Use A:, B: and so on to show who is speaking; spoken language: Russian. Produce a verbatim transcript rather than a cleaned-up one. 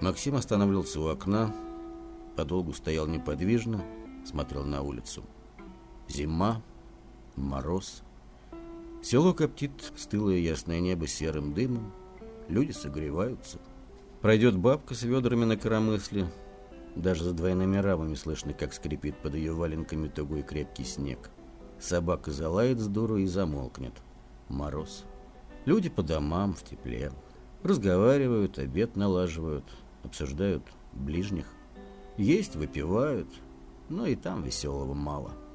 A: Максим останавливался у окна, подолгу стоял неподвижно, смотрел на улицу. Зима, мороз. Село коптит стылое ясное небо серым дымом. Люди согреваются. Пройдет бабка с ведрами на коромысле. Даже за двойными рамами слышно, как скрипит под ее валенками тугой крепкий снег. Собака залает с дуру и замолкнет. Мороз. Люди по домам, в тепле. Разговаривают, обед налаживают, обсуждают ближних. Есть, выпивают, но и там веселого мало.